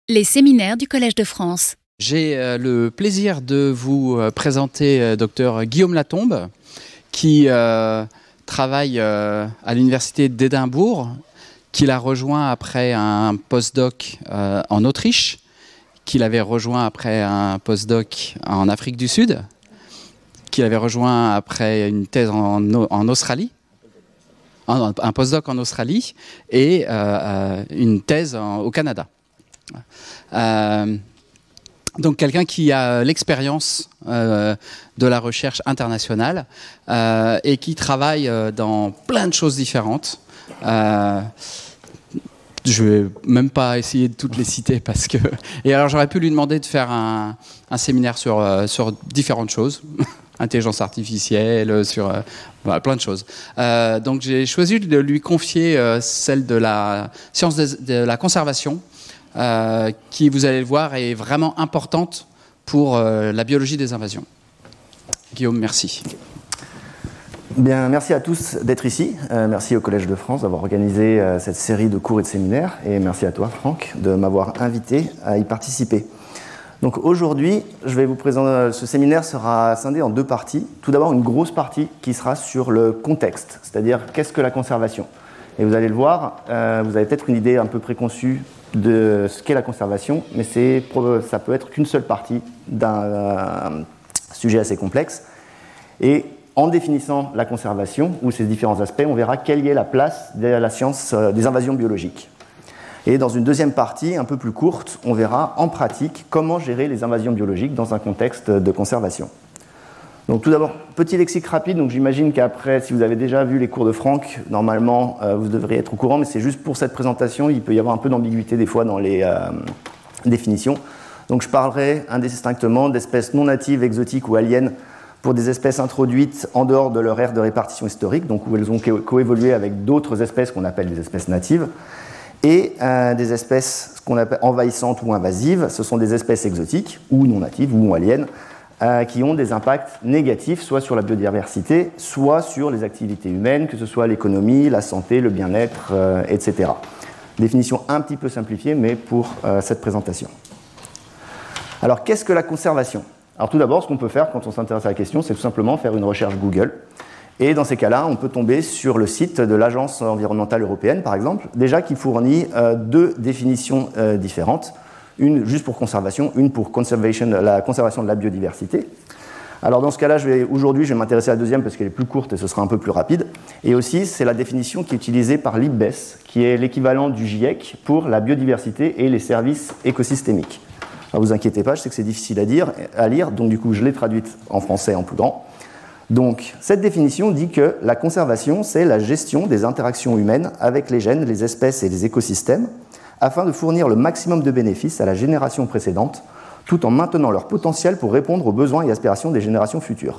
Les séminaires du Collège de France. J'ai le plaisir de vous présenter Dr Guillaume Latombe, qui travaille à l'université d'Édimbourg, qu'il a rejoint après un postdoc en Autriche, qu'il avait rejoint après un postdoc en Afrique du Sud, qu'il avait rejoint après une thèse en Australie, un postdoc en Australie et une thèse au Canada. Donc quelqu'un qui a l'expérience de la recherche internationale et qui travaille dans plein de choses différentes. Je vais même pas essayer de toutes les citer parce que... Et alors j'aurais pu lui demander de faire un séminaire sur différentes choses, intelligence artificielle, sur voilà, plein de choses. Donc j'ai choisi de lui confier celle de la science de la conservation, qui, vous allez le voir, est vraiment importante pour la biologie des invasions. Guillaume, merci. Bien, merci à tous d'être ici. Merci au Collège de France d'avoir organisé cette série de cours et de séminaires. Et merci à toi, Franck, de m'avoir invité à y participer. Donc aujourd'hui, je vais vous présenter. Ce séminaire sera scindé en deux parties. Tout d'abord, une grosse partie qui sera sur le contexte, c'est-à-dire qu'est-ce que la conservation. Et vous allez le voir, vous avez peut-être une idée un peu préconçue de ce qu'est la conservation, mais ça peut être qu'une seule partie d'un sujet assez complexe. Et en définissant la conservation, ou ses différents aspects, on verra quelle est la place de la science des invasions biologiques. Et dans une deuxième partie, un peu plus courte, on verra en pratique comment gérer les invasions biologiques dans un contexte de conservation. Donc tout d'abord, petit lexique rapide, donc j'imagine qu'après, si vous avez déjà vu les cours de Franck, normalement vous devriez être au courant, mais c'est juste pour cette présentation, il peut y avoir un peu d'ambiguïté des fois dans les définitions. Donc je parlerai indistinctement d'espèces non natives, exotiques ou aliens pour des espèces introduites en dehors de leur aire de répartition historique, donc où elles ont coévolué avec d'autres espèces qu'on appelle des espèces natives, et des espèces ce qu'on appelle envahissantes ou invasives, ce sont des espèces exotiques ou non natives ou aliens, qui ont des impacts négatifs, soit sur la biodiversité, soit sur les activités humaines, que ce soit l'économie, la santé, le bien-être, etc. Définition un petit peu simplifiée, mais pour cette présentation. Alors, qu'est-ce que la conservation ? Alors, tout d'abord, ce qu'on peut faire quand on s'intéresse à la question, c'est tout simplement faire une recherche Google. Et dans ces cas-là, on peut tomber sur le site de l'Agence environnementale européenne, par exemple, déjà qui fournit deux définitions différentes. Une juste pour conservation, une pour la conservation de la biodiversité. Alors dans ce cas-là, aujourd'hui, je vais m'intéresser à la deuxième parce qu'elle est plus courte et ce sera un peu plus rapide. Et aussi, c'est la définition qui est utilisée par l'IPBES, qui est l'équivalent du GIEC pour la biodiversité et les services écosystémiques. Alors vous inquiétez pas, je sais que c'est difficile à lire, donc du coup, je l'ai traduite en français en plus grand. Donc, cette définition dit que la conservation, c'est la gestion des interactions humaines avec les gènes, les espèces et les écosystèmes, afin de fournir le maximum de bénéfices à la génération précédente, tout en maintenant leur potentiel pour répondre aux besoins et aspirations des générations futures.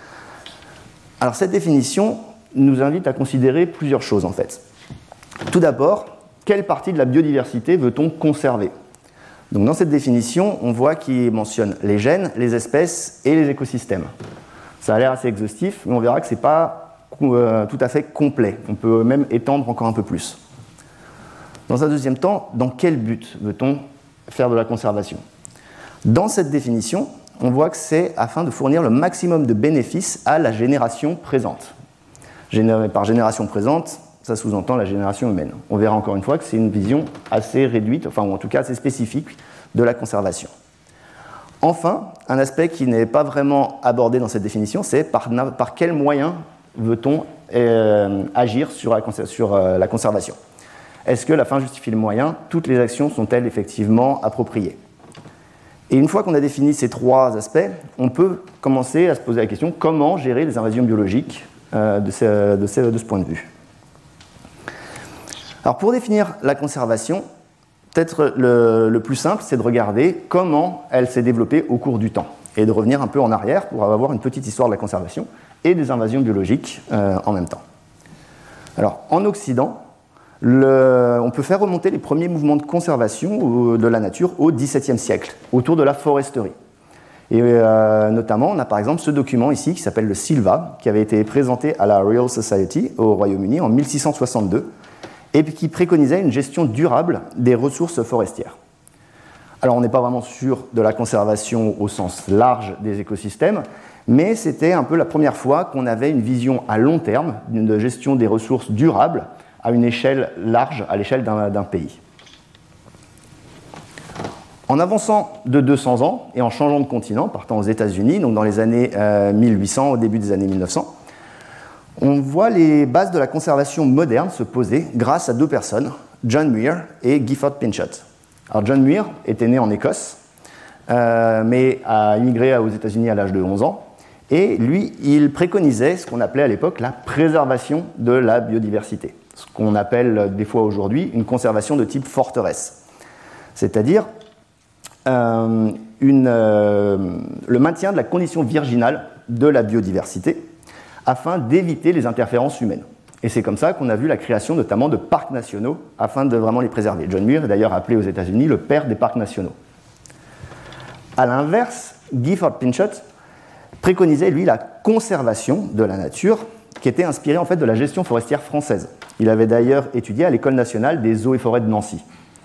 Alors cette définition nous invite à considérer plusieurs choses en fait. Tout d'abord, quelle partie de la biodiversité veut-on conserver ? Donc dans cette définition, on voit qu'il mentionne les gènes, les espèces et les écosystèmes. Ça a l'air assez exhaustif, mais on verra que ce n'est pas tout à fait complet. On peut même étendre encore un peu plus. Dans un deuxième temps, dans quel but veut-on faire de la conservation ? Dans cette définition, on voit que c'est afin de fournir le maximum de bénéfices à la génération présente. Par génération présente, ça sous-entend la génération humaine. On verra encore une fois que c'est une vision assez réduite, ou en tout cas assez spécifique de la conservation. Enfin, un aspect qui n'est pas vraiment abordé dans cette définition, c'est par quels moyens veut-on agir sur la conservation ? Est-ce que la fin justifie le moyen ? Toutes les actions sont-elles effectivement appropriées ? Et une fois qu'on a défini ces trois aspects, on peut commencer à se poser la question comment gérer les invasions biologiques de ce point de vue. Alors pour définir la conservation, peut-être le plus simple, c'est de regarder comment elle s'est développée au cours du temps et de revenir un peu en arrière pour avoir une petite histoire de la conservation et des invasions biologiques en même temps. Alors en Occident, on peut faire remonter les premiers mouvements de conservation de la nature au XVIIe siècle, autour de la foresterie. Et notamment, on a par exemple ce document ici qui s'appelle le Silva, qui avait été présenté à la Royal Society au Royaume-Uni en 1662, et qui préconisait une gestion durable des ressources forestières. Alors on n'est pas vraiment sûr de la conservation au sens large des écosystèmes, mais c'était un peu la première fois qu'on avait une vision à long terme d'une gestion des ressources durables à une échelle large, à l'échelle d'un pays. En avançant de 200 ans et en changeant de continent, partant aux États-Unis, donc dans les années 1800, au début des années 1900, on voit les bases de la conservation moderne se poser grâce à deux personnes, John Muir et Gifford Pinchot. Alors John Muir était né en Écosse, mais a immigré aux États-Unis à l'âge de 11 ans. Et lui, il préconisait ce qu'on appelait à l'époque la préservation de la biodiversité, ce qu'on appelle des fois aujourd'hui une conservation de type forteresse, c'est-à-dire le maintien de la condition virginale de la biodiversité afin d'éviter les interférences humaines. Et c'est comme ça qu'on a vu la création notamment de parcs nationaux afin de vraiment les préserver. John Muir est d'ailleurs appelé aux États-Unis le père des parcs nationaux. A l'inverse, Gifford Pinchot préconisait, lui, la conservation de la nature, qui était inspirée en fait de la gestion forestière française. Il avait d'ailleurs étudié à l'École nationale des eaux et forêts de Nancy.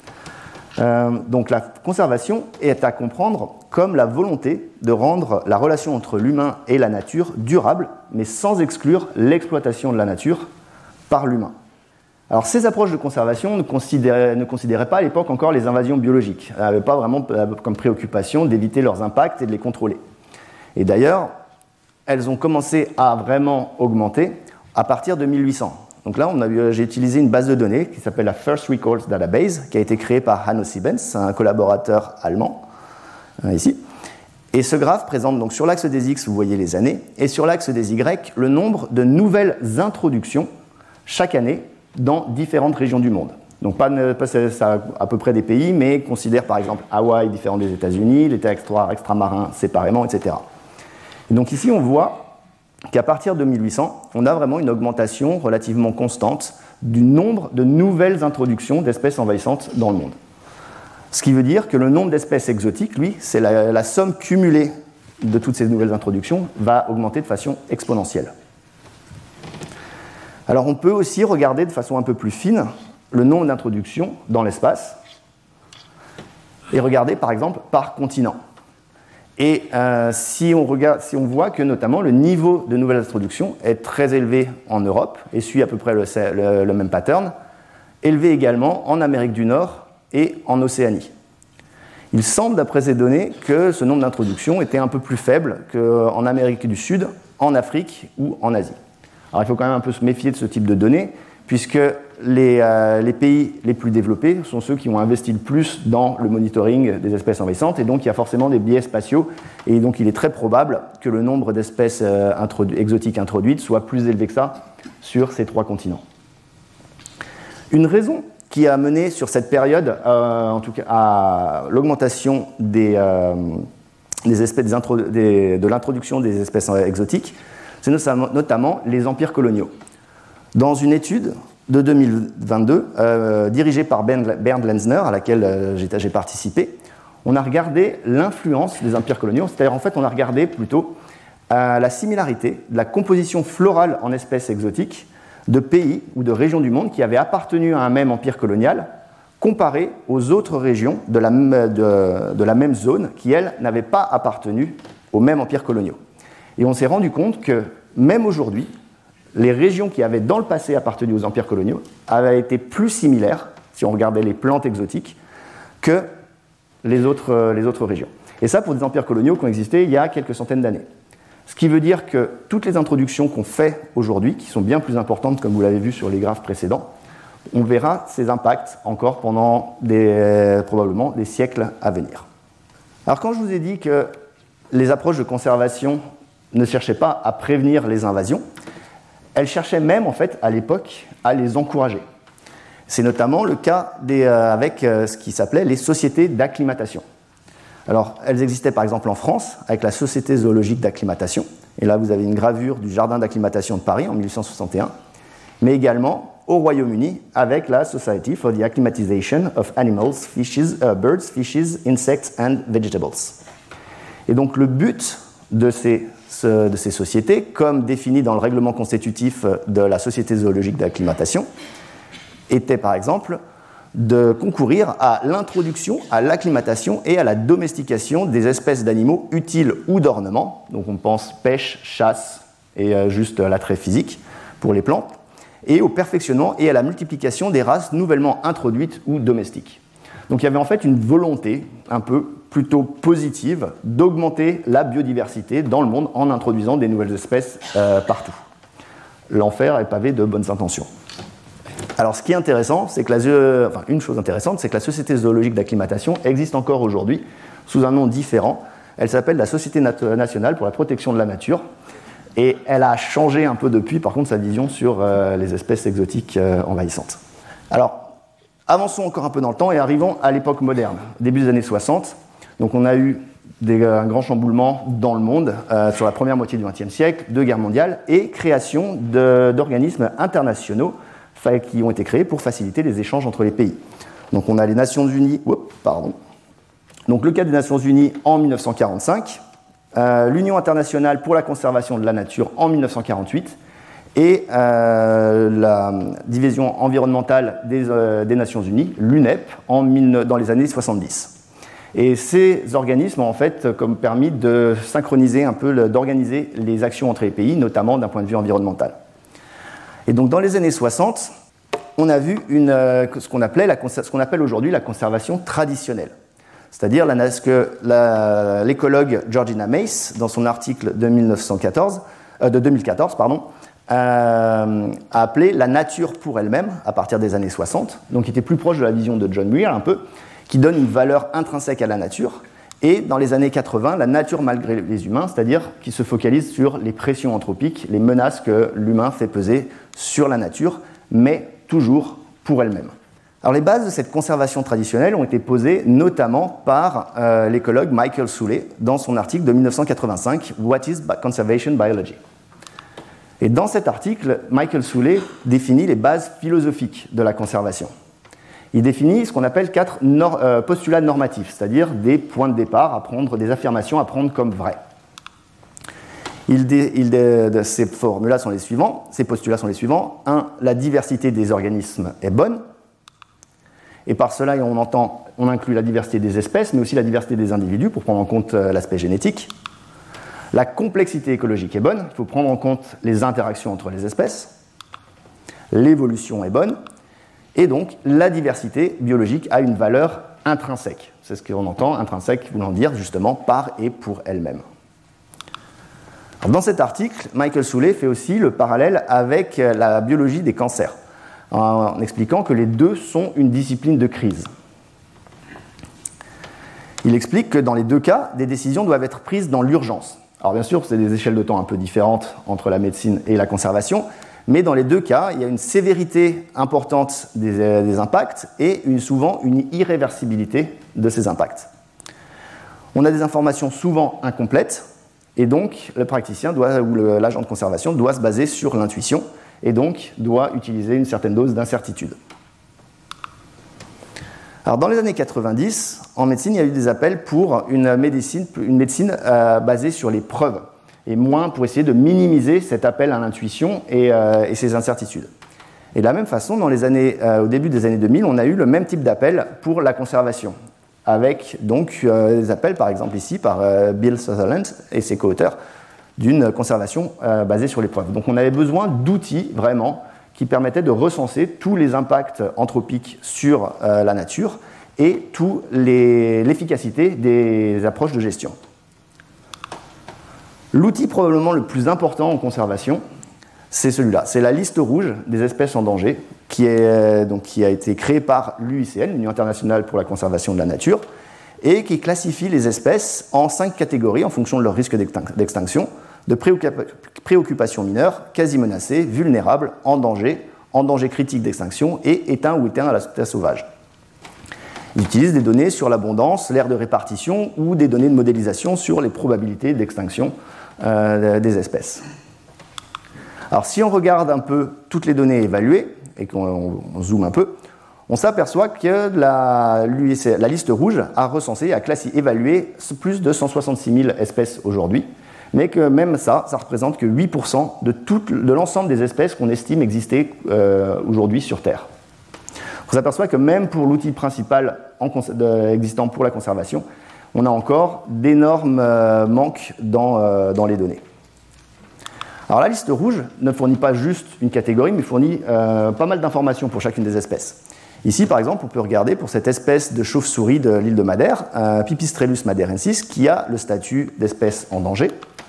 Donc la conservation est à comprendre comme la volonté de rendre la relation entre l'humain et la nature durable, mais sans exclure l'exploitation de la nature par l'humain. Alors ces approches de conservation ne considéraient pas à l'époque encore les invasions biologiques. Elles n'avaient pas vraiment comme préoccupation d'éviter leurs impacts et de les contrôler. Et d'ailleurs, elles ont commencé à vraiment augmenter à partir de 1800. Donc là, j'ai utilisé une base de données qui s'appelle la First Records Database, qui a été créée par Hanno Siebens, un collaborateur allemand, ici. Et ce graphe présente donc sur l'axe des X, vous voyez les années, et sur l'axe des Y, le nombre de nouvelles introductions chaque année dans différentes régions du monde. Donc pas ça, à peu près des pays, mais considère par exemple Hawaï différent des États-Unis, les territoires extramarins séparément, etc. Et donc ici, on voit qu'à partir de 1800, on a vraiment une augmentation relativement constante du nombre de nouvelles introductions d'espèces envahissantes dans le monde. Ce qui veut dire que le nombre d'espèces exotiques, lui, c'est la somme cumulée de toutes ces nouvelles introductions, va augmenter de façon exponentielle. Alors on peut aussi regarder de façon un peu plus fine le nombre d'introductions dans l'espace et regarder par exemple par continent. Et si on voit que notamment le niveau de nouvelles introductions est très élevé en Europe et suit à peu près le même pattern, élevé également en Amérique du Nord et en Océanie. Il semble, d'après ces données, que ce nombre d'introductions était un peu plus faible qu'en Amérique du Sud, en Afrique ou en Asie. Alors il faut quand même un peu se méfier de ce type de données, puisque les pays les plus développés sont ceux qui ont investi le plus dans le monitoring des espèces envahissantes, et donc il y a forcément des biais spatiaux, et donc il est très probable que le nombre d'espèces exotiques introduites soit plus élevé que ça sur ces trois continents. Une raison qui a mené sur cette période, en tout cas, à l'augmentation de l'introduction des espèces exotiques, c'est notamment les empires coloniaux. Dans une étude de 2022, dirigée par Bernd Lenzner, à laquelle j'ai participé, on a regardé l'influence des empires coloniaux, c'est-à-dire en fait on a regardé plutôt la similarité de la composition florale en espèces exotiques de pays ou de régions du monde qui avaient appartenu à un même empire colonial, comparé aux autres régions de la même zone qui, elles, n'avaient pas appartenu aux mêmes empires coloniaux. Et on s'est rendu compte que, même aujourd'hui, les régions qui avaient dans le passé appartenu aux empires coloniaux avaient été plus similaires, si on regardait les plantes exotiques, que les autres régions. Et ça pour des empires coloniaux qui ont existé il y a quelques centaines d'années. Ce qui veut dire que toutes les introductions qu'on fait aujourd'hui, qui sont bien plus importantes, comme vous l'avez vu sur les graphes précédents, on verra ces impacts encore pendant probablement des siècles à venir. Alors quand je vous ai dit que les approches de conservation ne cherchaient pas à prévenir les invasions, elles cherchaient même, en fait, à l'époque, à les encourager. C'est notamment le cas avec ce qui s'appelait les sociétés d'acclimatation. Alors, elles existaient par exemple en France, avec la Société zoologique d'acclimatation. Et là, vous avez une gravure du Jardin d'acclimatation de Paris en 1861. Mais également au Royaume-Uni, avec la Society for the Acclimatization of Animals, Birds, Fishes, Insects and Vegetables. Et donc, le but de ces sociétés, comme défini dans le règlement constitutif de la Société zoologique d'acclimatation, était par exemple de concourir à l'introduction, à l'acclimatation et à la domestication des espèces d'animaux utiles ou d'ornement. Donc on pense pêche, chasse et juste l'attrait physique pour les plantes, et au perfectionnement et à la multiplication des races nouvellement introduites ou domestiques. Donc il y avait en fait une volonté un peu plutôt positive d'augmenter la biodiversité dans le monde en introduisant des nouvelles espèces partout. L'enfer est pavé de bonnes intentions. Alors, ce qui est intéressant, c'est que une chose intéressante, c'est que la Société zoologique d'acclimatation existe encore aujourd'hui sous un nom différent. Elle s'appelle la Société nationale pour la protection de la nature, et elle a changé un peu depuis, par contre, sa vision sur les espèces exotiques envahissantes. Alors, avançons encore un peu dans le temps et arrivons à l'époque moderne, début des années 60. Donc, on a eu un grand chamboulement dans le monde sur la première moitié du XXe siècle, deux guerres mondiales et création d'organismes internationaux qui ont été créés pour faciliter les échanges entre les pays. Donc on a les Nations Unies, Donc le cas des Nations Unies en 1945, l'Union internationale pour la conservation de la nature en 1948 et la division environnementale des Nations Unies, l'UNEP, dans les années 70. Et ces organismes ont en fait comme permis de synchroniser un peu, d'organiser les actions entre les pays, notamment d'un point de vue environnemental. Et donc dans les années 60, on a vu ce qu'on appelle aujourd'hui la conservation traditionnelle. C'est-à-dire ce que l'écologue Georgina Mace, dans son article de 2014, a appelé la nature pour elle-même, à partir des années 60, donc qui était plus proche de la vision de John Muir un peu, qui donne une valeur intrinsèque à la nature. Et dans les années 80, la nature malgré les humains, c'est-à-dire qui se focalise sur les pressions anthropiques, les menaces que l'humain fait peser sur la nature, mais toujours pour elle-même. Alors les bases de cette conservation traditionnelle ont été posées notamment par l'écologue Michael Soule dans son article de 1985, What is Conservation Biology? Et dans cet article, Michael Soule définit les bases philosophiques de la conservation. Il définit ce qu'on appelle 4 postulats normatifs, c'est-à-dire des points de départ à prendre, des affirmations à prendre comme vraies. Ces postulats sont les suivants. 1. La diversité des organismes est bonne. Et par cela, on inclut la diversité des espèces, mais aussi la diversité des individus pour prendre en compte l'aspect génétique. La complexité écologique est bonne. Il faut prendre en compte les interactions entre les espèces. L'évolution est bonne. Et donc, la diversité biologique a une valeur intrinsèque. C'est ce qu'on entend, intrinsèque voulant dire justement par et pour elle-même. Dans cet article, Michael Soule fait aussi le parallèle avec la biologie des cancers, en expliquant que les deux sont une discipline de crise. Il explique que dans les deux cas, des décisions doivent être prises dans l'urgence. Alors bien sûr, c'est des échelles de temps un peu différentes entre la médecine et la conservation, mais dans les deux cas, il y a une sévérité importante des impacts et souvent une irréversibilité de ces impacts. On a des informations souvent incomplètes, et donc le praticien ou l'agent de conservation doit se baser sur l'intuition, et donc doit utiliser une certaine dose d'incertitude. Alors dans les années 90, en médecine, il y a eu des appels pour une médecine basée sur les preuves, et moins pour essayer de minimiser cet appel à l'intuition et ses incertitudes. Et de la même façon, au début des années 2000, on a eu le même type d'appel pour la conservation, avec donc des appels, par exemple ici, par Bill Sutherland et ses co-auteurs, d'une conservation basée sur les preuves. Donc on avait besoin d'outils, vraiment, qui permettaient de recenser tous les impacts anthropiques sur la nature et toute l'efficacité des approches de gestion. L'outil probablement le plus important en conservation, c'est celui-là. C'est la liste rouge des espèces en danger qui a été créée par l'UICN, l'Union internationale pour la conservation de la nature, et qui classifie les espèces en 5 catégories en fonction de leur risque d'extinction, de préoccupation mineure, quasi menacée, vulnérable, en danger critique d'extinction et éteint ou éteint à la sauvage. Ils utilisent des données sur l'abondance, l'aire de répartition ou des données de modélisation sur les probabilités d'extinction des espèces. Alors si on regarde un peu toutes les données évaluées et qu'on zoome un peu, on s'aperçoit que la liste rouge a recensé, évalué plus de 166 000 espèces aujourd'hui, mais que même ça représente que 8% de l'ensemble des espèces qu'on estime exister aujourd'hui sur Terre. On s'aperçoit que même pour l'outil principal existant pour la conservation, on a encore d'énormes manques dans les données. Alors la liste rouge ne fournit pas juste une catégorie, mais fournit pas mal d'informations pour chacune des espèces. Ici, par exemple, on peut regarder pour cette espèce de chauve-souris de l'île de Madère, Pipistrellus madeirensis, qui a le statut d'espèce en danger.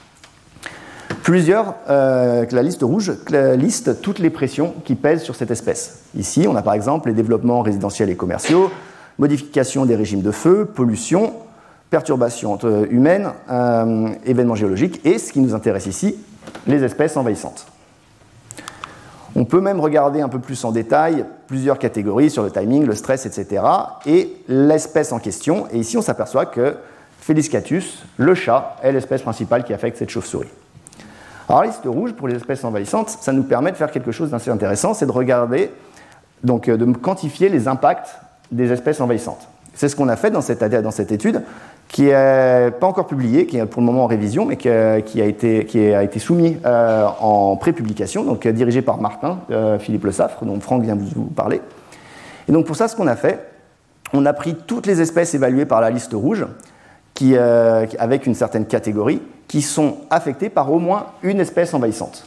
La liste rouge liste toutes les pressions qui pèsent sur cette espèce. Ici, on a par exemple les développements résidentiels et commerciaux, modification des régimes de feu, pollution, perturbations humaines, événements géologiques, et ce qui nous intéresse ici, les espèces envahissantes. On peut même regarder un peu plus en détail plusieurs catégories sur le timing, le stress, etc. et l'espèce en question. Et ici, on s'aperçoit que Felis catus, le chat, est l'espèce principale qui affecte cette chauve-souris. Alors, la liste rouge pour les espèces envahissantes, ça nous permet de faire quelque chose d'assez intéressant, c'est de regarder, donc de quantifier les impacts des espèces envahissantes. C'est ce qu'on a fait dans cette étude, qui n'est pas encore publiée, qui est pour le moment en révision, mais qui a été soumis en pré-publication, donc dirigé par Martin, Philippe Le Saffre, dont Franck vient vous parler. Et donc pour ça, ce qu'on a fait, on a pris toutes les espèces évaluées par la liste rouge, avec une certaine catégorie, qui sont affectées par au moins une espèce envahissante.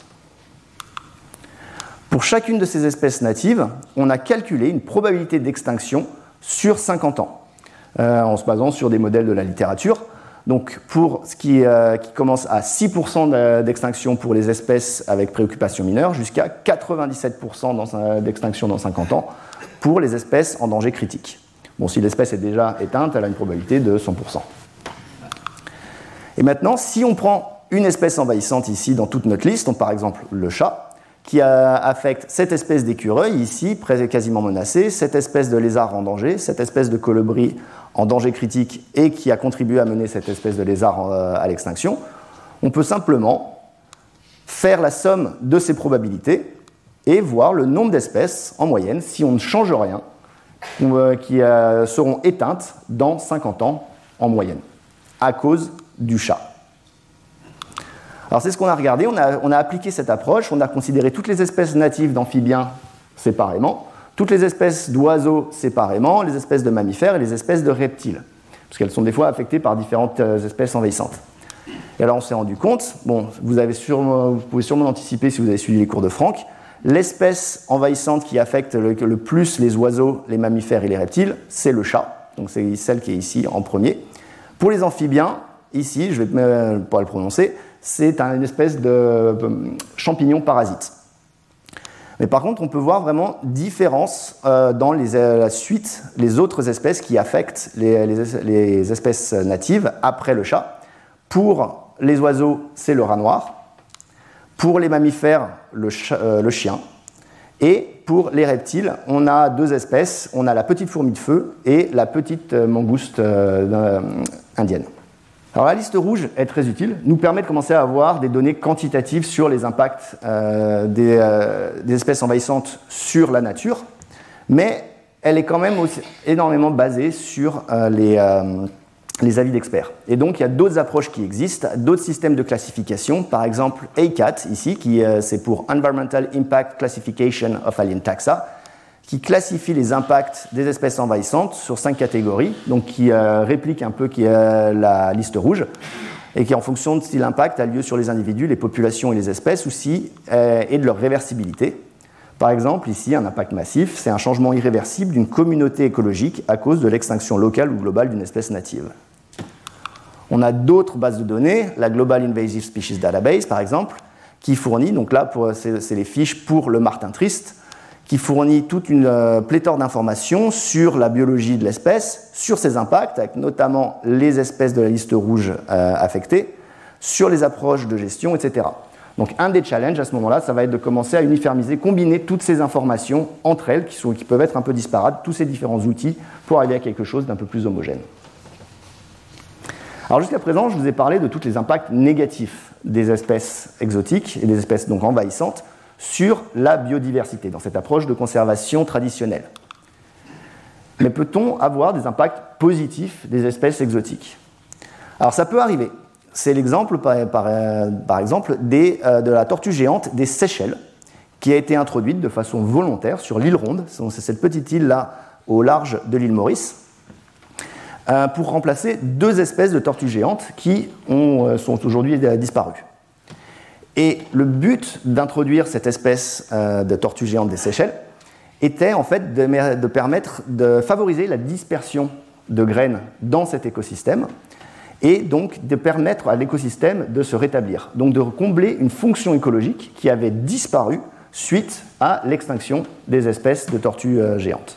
Pour chacune de ces espèces natives, on a calculé une probabilité d'extinction sur 50 ans, en se basant sur des modèles de la littérature. Donc pour ce qui commence à 6% d'extinction pour les espèces avec préoccupation mineure, jusqu'à 97% d'extinction dans 50 ans pour les espèces en danger critique. Bon, si l'espèce est déjà éteinte, elle a une probabilité de 100%. Et maintenant, si on prend une espèce envahissante ici dans toute notre liste, donc par exemple le chat, qui affecte cette espèce d'écureuil ici, quasiment menacée, cette espèce de lézard en danger, cette espèce de colibri en danger critique et qui a contribué à mener cette espèce de lézard à l'extinction, on peut simplement faire la somme de ces probabilités et voir le nombre d'espèces en moyenne, si on ne change rien, qui seront éteintes dans 50 ans en moyenne, à cause du chat. Alors c'est ce qu'on a regardé, on a appliqué cette approche, on a considéré toutes les espèces natives d'amphibiens séparément, toutes les espèces d'oiseaux séparément, les espèces de mammifères et les espèces de reptiles, parce qu'elles sont des fois affectées par différentes espèces envahissantes. Et alors on s'est rendu compte, bon, vous pouvez sûrement anticiper si vous avez suivi les cours de Franck, l'espèce envahissante qui affecte le plus les oiseaux, les mammifères et les reptiles, c'est le chat, donc c'est celle qui est ici en premier. Pour les amphibiens, ici, je vais pas le prononcer, c'est une espèce de champignon parasite. Mais par contre, on peut voir vraiment différence dans la suite, les autres espèces qui affectent les espèces natives après le chat. Pour les oiseaux, c'est le rat noir. Pour les mammifères, le chien. Et pour les reptiles, on a deux espèces. On a la petite fourmi de feu et la petite mangouste indienne. Alors la liste rouge est très utile, nous permet de commencer à avoir des données quantitatives sur les impacts des espèces envahissantes sur la nature, mais elle est quand même aussi énormément basée sur les avis d'experts. Et donc il y a d'autres approches qui existent, d'autres systèmes de classification, par exemple ACAT ici, c'est pour Environmental Impact Classification of Alien Taxa, qui classifie les impacts des espèces envahissantes sur 5 catégories, donc qui réplique un peu la liste rouge, et qui, en fonction de si l'impact a lieu sur les individus, les populations et les espèces, et de leur réversibilité. Par exemple, ici, un impact massif, c'est un changement irréversible d'une communauté écologique à cause de l'extinction locale ou globale d'une espèce native. On a d'autres bases de données, la Global Invasive Species Database, par exemple, qui fournit, donc là, c'est les fiches pour le martin triste, qui fournit toute une pléthore d'informations sur la biologie de l'espèce, sur ses impacts, avec notamment les espèces de la liste rouge affectées, sur les approches de gestion, etc. Donc un des challenges à ce moment-là, ça va être de commencer à uniformiser, combiner toutes ces informations entre elles, qui peuvent être un peu disparates, tous ces différents outils, pour arriver à quelque chose d'un peu plus homogène. Alors jusqu'à présent, je vous ai parlé de tous les impacts négatifs des espèces exotiques et des espèces donc envahissantes sur la biodiversité, dans cette approche de conservation traditionnelle. Mais peut-on avoir des impacts positifs des espèces exotiques? Alors ça peut arriver. C'est l'exemple, par exemple, de la tortue géante des Seychelles, qui a été introduite de façon volontaire sur l'île Ronde, c'est cette petite île-là au large de l'île Maurice, pour remplacer 2 espèces de tortues géantes qui sont aujourd'hui disparues. Et le but d'introduire cette espèce de tortue géante des Seychelles était en fait de permettre de favoriser la dispersion de graines dans cet écosystème et donc de permettre à l'écosystème de se rétablir, donc de combler une fonction écologique qui avait disparu suite à l'extinction des espèces de tortues géantes.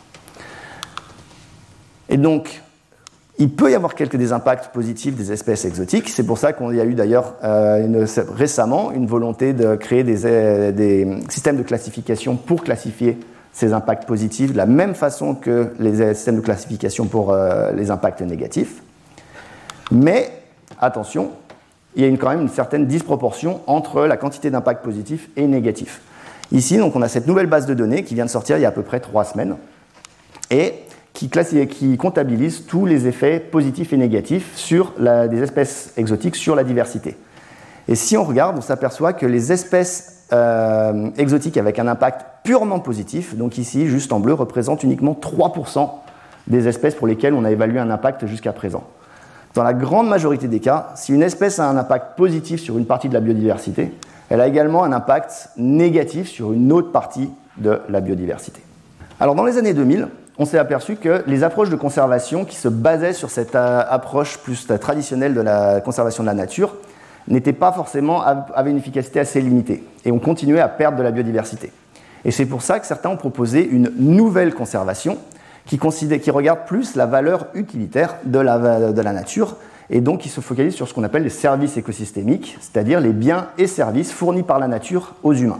Et donc, il peut y avoir des impacts positifs des espèces exotiques. C'est pour ça qu'il y a eu d'ailleurs récemment une volonté de créer des systèmes de classification pour classifier ces impacts positifs de la même façon que les systèmes de classification pour les impacts négatifs. Mais, attention, il y a quand même une certaine disproportion entre la quantité d'impacts positifs et négatifs. Ici, donc, on a cette nouvelle base de données qui vient de sortir il y a à peu près 3 semaines et qui comptabilise tous les effets positifs et négatifs sur des espèces exotiques sur la diversité. Et si on regarde, on s'aperçoit que les espèces exotiques avec un impact purement positif, donc ici, juste en bleu, représentent uniquement 3% des espèces pour lesquelles on a évalué un impact jusqu'à présent. Dans la grande majorité des cas, si une espèce a un impact positif sur une partie de la biodiversité, elle a également un impact négatif sur une autre partie de la biodiversité. Alors dans les années 2000, on s'est aperçu que les approches de conservation qui se basaient sur cette approche plus traditionnelle de la conservation de la nature n'étaient pas forcément, avaient une efficacité assez limitée et on continuait à perdre de la biodiversité. Et c'est pour ça que certains ont proposé une nouvelle conservation qui regarde plus la valeur utilitaire de la nature et donc qui se focalise sur ce qu'on appelle les services écosystémiques, c'est-à-dire les biens et services fournis par la nature aux humains.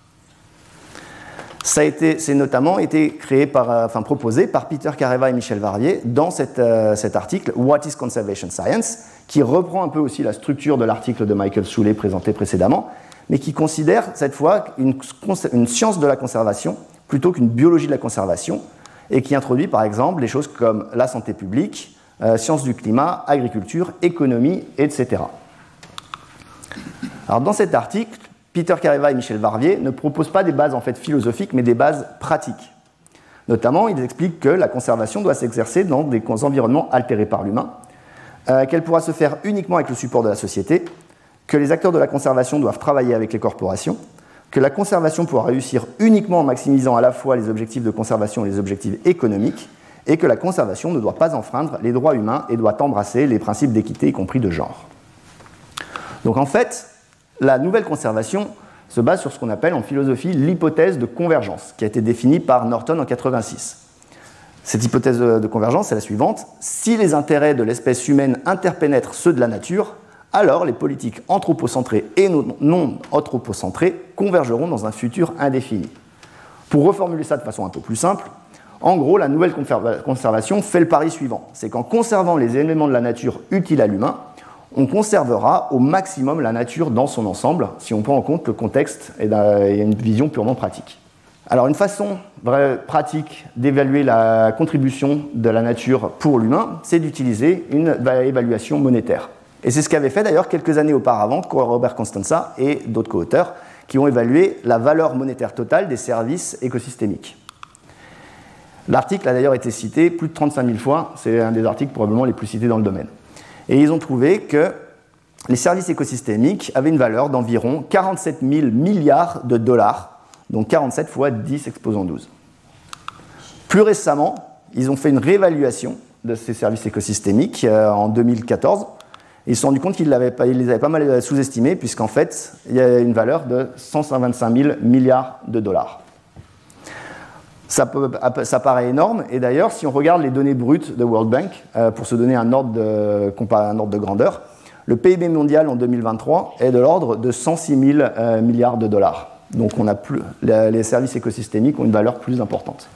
C'est notamment été proposé par Peter Kareva et Michel Varvier dans cet article « What is Conservation Science ?», qui reprend un peu aussi la structure de l'article de Michael Soulet présenté précédemment, mais qui considère cette fois une science de la conservation plutôt qu'une biologie de la conservation, et qui introduit par exemple des choses comme la santé publique, sciences du climat, agriculture, économie, etc. Alors dans cet article, Peter Kareva et Michel Varvier ne proposent pas des bases en fait philosophiques, mais des bases pratiques. Notamment, ils expliquent que la conservation doit s'exercer dans des environnements altérés par l'humain, qu'elle pourra se faire uniquement avec le support de la société, que les acteurs de la conservation doivent travailler avec les corporations, que la conservation pourra réussir uniquement en maximisant à la fois les objectifs de conservation et les objectifs économiques, et que la conservation ne doit pas enfreindre les droits humains et doit embrasser les principes d'équité, y compris de genre. Donc en fait, la nouvelle conservation se base sur ce qu'on appelle en philosophie l'hypothèse de convergence, qui a été définie par Norton en 1986. Cette hypothèse de convergence est la suivante. Si les intérêts de l'espèce humaine interpénètrent ceux de la nature, alors les politiques anthropocentrées et non anthropocentrées convergeront dans un futur indéfini. Pour reformuler ça de façon un peu plus simple, en gros, la nouvelle conservation fait le pari suivant. C'est qu'en conservant les éléments de la nature utiles à l'humain, on conservera au maximum la nature dans son ensemble, si on prend en compte le contexte et une vision purement pratique. Alors une façon pratique d'évaluer la contribution de la nature pour l'humain, c'est d'utiliser une évaluation monétaire. Et c'est ce qu'avait fait d'ailleurs quelques années auparavant Robert Constanza et d'autres co-auteurs qui ont évalué la valeur monétaire totale des services écosystémiques. L'article a d'ailleurs été cité plus de 35 000 fois, c'est un des articles probablement les plus cités dans le domaine. Et ils ont trouvé que les services écosystémiques avaient une valeur d'environ 47 000 milliards de dollars, donc 47 fois 10 exposant 12. Plus récemment, ils ont fait une réévaluation de ces services écosystémiques en 2014. Ils se sont rendus compte qu'ils les avaient pas mal sous-estimés, puisqu'en fait, il y a une valeur de 125 000 milliards de dollars. Ça paraît énorme, et d'ailleurs, si on regarde les données brutes de World Bank, pour se donner un ordre de grandeur, le PIB mondial en 2023 est de l'ordre de 106 000 milliards de dollars. Donc les services écosystémiques ont une valeur plus importante.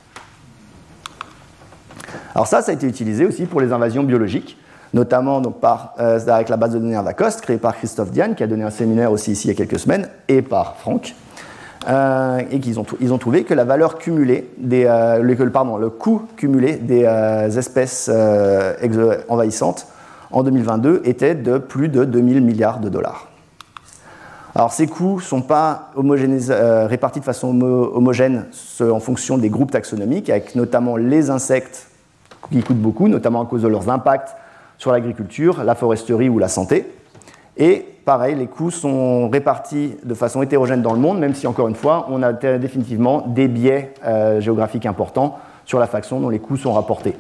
Alors ça a été utilisé aussi pour les invasions biologiques, notamment donc avec la base de données Avacost, créée par Christophe Diane, qui a donné un séminaire aussi ici il y a quelques semaines, et par Franck. Et qu'ils ont trouvé que la valeur cumulée le coût cumulé des espèces envahissantes en 2022 était de plus de 2000 milliards de dollars. Alors ces coûts ne sont pas répartis de façon homogène en fonction des groupes taxonomiques, avec notamment les insectes qui coûtent beaucoup, notamment à cause de leurs impacts sur l'agriculture, la foresterie ou la santé. Et pareil, les coûts sont répartis de façon hétérogène dans le monde, même si, encore une fois, on a définitivement des biais géographiques importants sur la façon dont les coûts sont rapportés.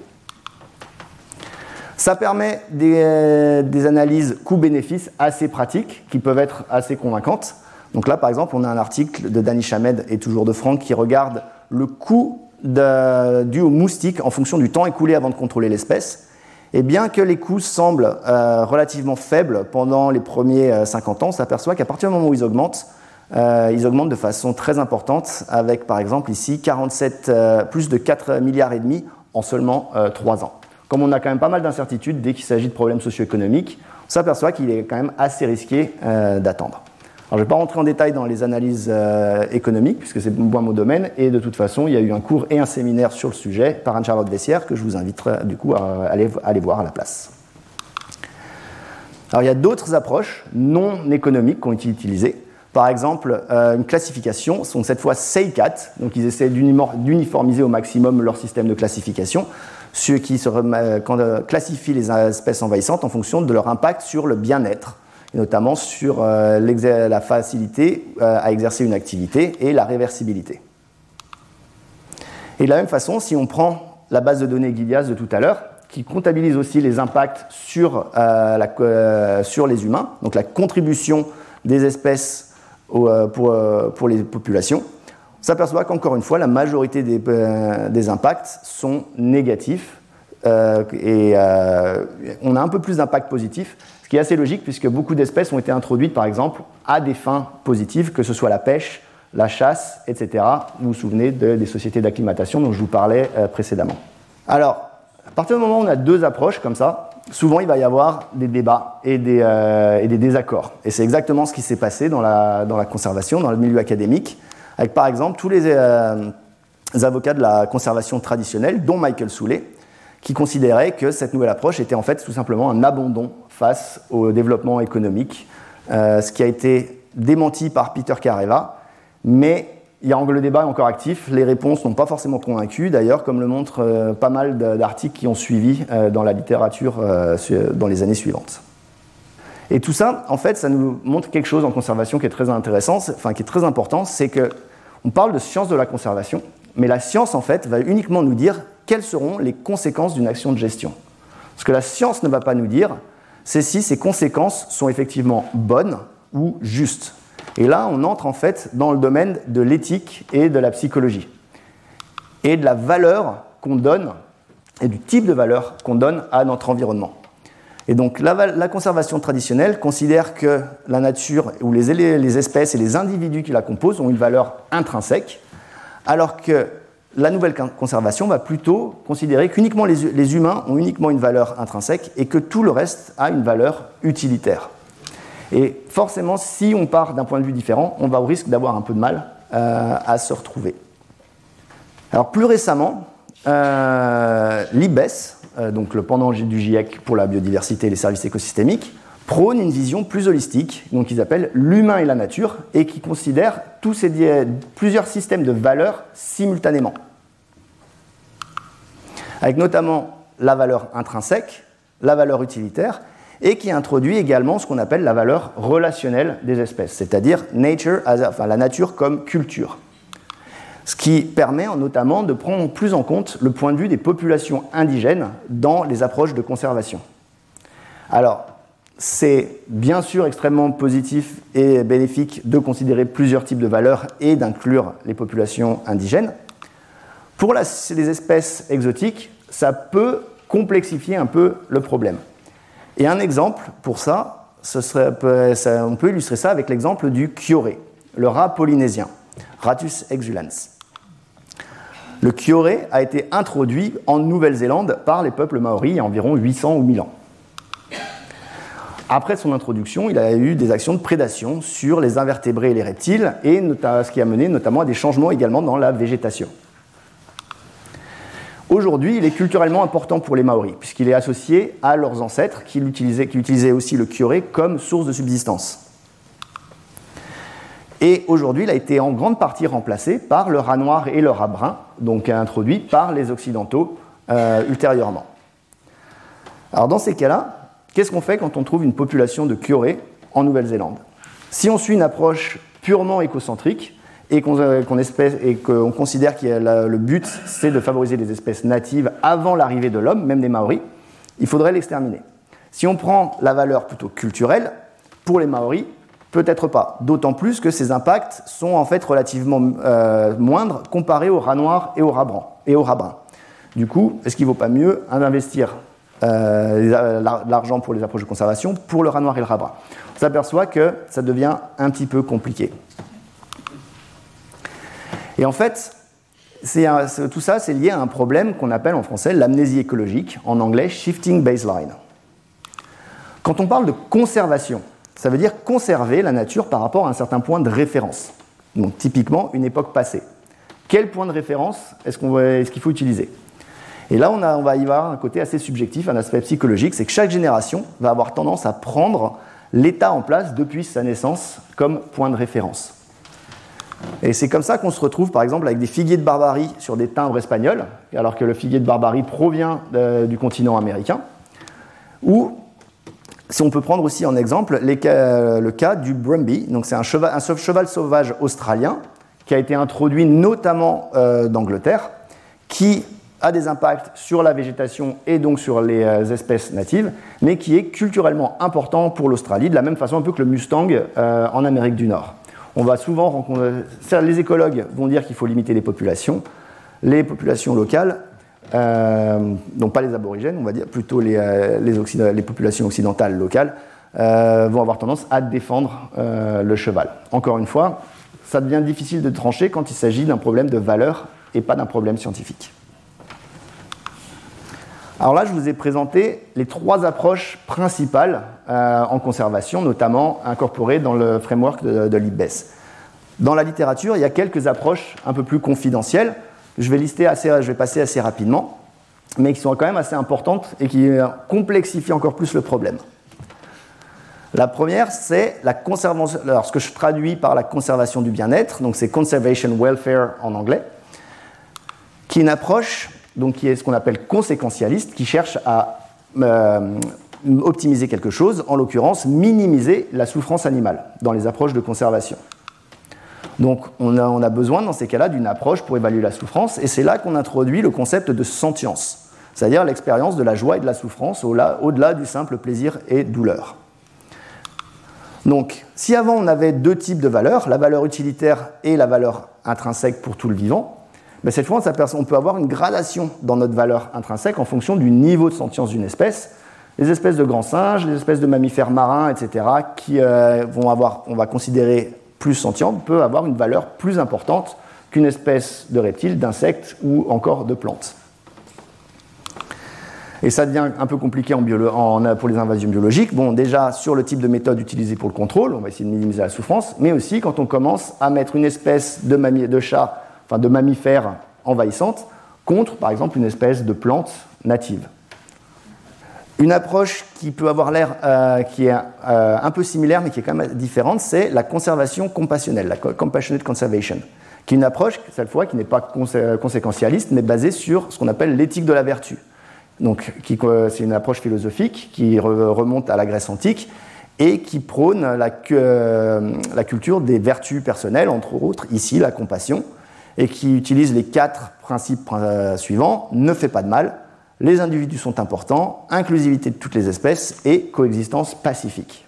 Ça permet des analyses coûts-bénéfices assez pratiques, qui peuvent être assez convaincantes. Donc là, par exemple, on a un article de Danish Hamed et toujours de Franck qui regarde le coût dû aux moustiques en fonction du temps écoulé avant de contrôler l'espèce. Et bien que les coûts semblent relativement faibles pendant les premiers 50 ans, on s'aperçoit qu'à partir du moment où ils augmentent de façon très importante, avec par exemple ici plus de 4,5 milliards en seulement 3 ans. Comme on a quand même pas mal d'incertitudes dès qu'il s'agit de problèmes socio-économiques, on s'aperçoit qu'il est quand même assez risqué d'attendre. Alors, je ne vais pas rentrer en détail dans les analyses économiques, puisque c'est moins mon domaine, et de toute façon, il y a eu un cours et un séminaire sur le sujet par Anne-Charlotte Vessière, que je vous inviterai du coup à aller voir à la place. Alors, il y a d'autres approches non économiques qui ont été utilisées. Par exemple, une classification, sont cette fois SEICAT, donc ils essaient d'uniformiser au maximum leur système de classification, ceux qui classifient les espèces envahissantes en fonction de leur impact sur le bien-être, et notamment sur la facilité à exercer une activité et la réversibilité. Et de la même façon, si on prend la base de données Gileas de tout à l'heure, qui comptabilise aussi les impacts sur les humains, donc la contribution des espèces pour les populations, on s'aperçoit qu'encore une fois, la majorité des impacts sont négatifs et on a un peu plus d'impacts positifs, ce qui est assez logique puisque beaucoup d'espèces ont été introduites par exemple à des fins positives, que ce soit la pêche, la chasse, etc. Vous vous souvenez des sociétés d'acclimatation dont je vous parlais précédemment. Alors, à partir du moment où on a deux approches comme ça, souvent il va y avoir des débats et des désaccords. Et c'est exactement ce qui s'est passé dans la conservation, dans le milieu académique, avec par exemple tous les avocats de la conservation traditionnelle, dont Michael Soulet, qui considérait que cette nouvelle approche était en fait tout simplement un abandon face au développement économique, ce qui a été démenti par Peter Kareva, mais le débat est encore actif, les réponses n'ont pas forcément convaincu, d'ailleurs, comme le montrent pas mal d'articles qui ont suivi dans la littérature dans les années suivantes. Et tout ça, en fait, ça nous montre quelque chose en conservation qui est très intéressant, qui est très important, c'est qu'on parle de science de la conservation, mais la science, en fait, va uniquement nous dire quelles seront les conséquences d'une action de gestion. Ce que la science ne va pas nous dire, c'est si ces conséquences sont effectivement bonnes ou justes. Et là, on entre en fait dans le domaine de l'éthique et de la psychologie, et de la valeur qu'on donne, et du type de valeur qu'on donne à notre environnement. Et donc la conservation traditionnelle considère que la nature, ou les espèces et les individus qui la composent ont une valeur intrinsèque, alors que la nouvelle conservation va plutôt considérer qu'uniquement les humains ont uniquement une valeur intrinsèque et que tout le reste a une valeur utilitaire. Et forcément, si on part d'un point de vue différent, on va au risque d'avoir un peu de mal à se retrouver. Alors plus récemment, l'IBES, donc le pendant du GIEC pour la biodiversité et les services écosystémiques, prône une vision plus holistique, donc qu'ils appellent l'humain et la nature, et qui considère plusieurs systèmes de valeurs simultanément, avec notamment la valeur intrinsèque, la valeur utilitaire, et qui introduit également ce qu'on appelle la valeur relationnelle des espèces, c'est-à-dire la nature comme culture. Ce qui permet notamment de prendre plus en compte le point de vue des populations indigènes dans les approches de conservation. Alors, c'est bien sûr extrêmement positif et bénéfique de considérer plusieurs types de valeurs et d'inclure les populations indigènes. Pour les espèces exotiques, ça peut complexifier un peu le problème. Et un exemple pour ça, on peut illustrer ça avec l'exemple du chioré, le rat polynésien, Rattus exulans. Le chioré a été introduit en Nouvelle-Zélande par les peuples maoris il y a environ 800 ou 1000 ans. Après son introduction, il a eu des actions de prédation sur les invertébrés et les reptiles, et ce qui a mené notamment à des changements également dans la végétation. Aujourd'hui, il est culturellement important pour les Maoris, puisqu'il est associé à leurs ancêtres qui utilisaient aussi le chioré comme source de subsistance. Et aujourd'hui, il a été en grande partie remplacé par le rat noir et le rat brun, donc introduit par les Occidentaux ultérieurement. Alors dans ces cas-là, qu'est-ce qu'on fait quand on trouve une population de chiorées en Nouvelle-Zélande? Si on suit une approche purement écocentrique et qu'on considère que le but c'est de favoriser les espèces natives avant l'arrivée de l'homme, même des Maoris, il faudrait l'exterminer. Si on prend la valeur plutôt culturelle, pour les Maoris, peut-être pas. D'autant plus que ces impacts sont en fait relativement moindres comparés aux rats noirs et aux rats bruns. Du coup, est-ce qu'il ne vaut pas mieux investir l'argent pour les approches de conservation pour le rat noir et le rat brun? On s'aperçoit que ça devient un petit peu compliqué. Et en fait, tout ça, c'est lié à un problème qu'on appelle en français l'amnésie écologique, en anglais shifting baseline. Quand on parle de conservation, ça veut dire conserver la nature par rapport à un certain point de référence. Donc typiquement, une époque passée. Quel point de référence est-ce qu'il faut utiliser? Et là, on va y avoir un côté assez subjectif, un aspect psychologique, c'est que chaque génération va avoir tendance à prendre l'état en place depuis sa naissance comme point de référence. Et c'est comme ça qu'on se retrouve, par exemple, avec des figuiers de Barbarie sur des timbres espagnols, alors que le figuier de Barbarie provient du continent américain, ou si on peut prendre aussi en exemple le cas du Brumby, donc c'est un cheval sauvage australien qui a été introduit notamment d'Angleterre, qui a des impacts sur la végétation et donc sur les espèces natives, mais qui est culturellement important pour l'Australie, de la même façon un peu que le Mustang en Amérique du Nord. On va souvent rencontrer, les écologues vont dire qu'il faut limiter les populations locales, donc pas les aborigènes, on va dire plutôt les populations occidentales locales, vont avoir tendance à défendre le cheval. Encore une fois, ça devient difficile de trancher quand il s'agit d'un problème de valeur et pas d'un problème scientifique. Alors là, je vous ai présenté les 3 approches principales en conservation, notamment incorporées dans le framework de l'IPBES. Dans la littérature, il y a quelques approches un peu plus confidentielles. Je vais passer assez rapidement, mais qui sont quand même assez importantes et qui complexifient encore plus le problème. La première, c'est la conservation. Alors, ce que je traduis par la conservation du bien-être, donc c'est conservation welfare en anglais, qui est une approche donc, qui est ce qu'on appelle conséquentialiste, qui cherche à optimiser quelque chose, en l'occurrence minimiser la souffrance animale dans les approches de conservation. Donc on a besoin dans ces cas-là d'une approche pour évaluer la souffrance, et c'est là qu'on introduit le concept de sentience, c'est-à-dire l'expérience de la joie et de la souffrance au-delà du simple plaisir et douleur. Donc si avant on avait 2 types de valeurs, la valeur utilitaire et la valeur intrinsèque pour tout le vivant, mais cette fois on peut avoir une gradation dans notre valeur intrinsèque en fonction du niveau de sentience d'une espèce. Les espèces de grands singes, les espèces de mammifères marins, etc., qui on va considérer plus sentientes, peuvent avoir une valeur plus importante qu'une espèce de reptile, d'insecte ou encore de plante. Et ça devient un peu compliqué pour les invasions biologiques. Bon, déjà, sur le type de méthode utilisée pour le contrôle, on va essayer de minimiser la souffrance, mais aussi quand on commence à mettre une espèce de mammifère envahissante contre, par exemple, une espèce de plante native. Une approche qui peut avoir l'air, qui est un peu similaire, mais qui est quand même différente, c'est la conservation compassionnelle, la compassionate conservation, qui est une approche, cette fois, qui n'est pas conséquentialiste, mais basée sur ce qu'on appelle l'éthique de la vertu. Donc, c'est une approche philosophique qui remonte à la Grèce antique et qui prône la culture des vertus personnelles, entre autres, ici, la compassion, et qui utilise les 4 principes suivants: ne fais pas de mal, les individus sont importants, inclusivité de toutes les espèces et coexistence pacifique.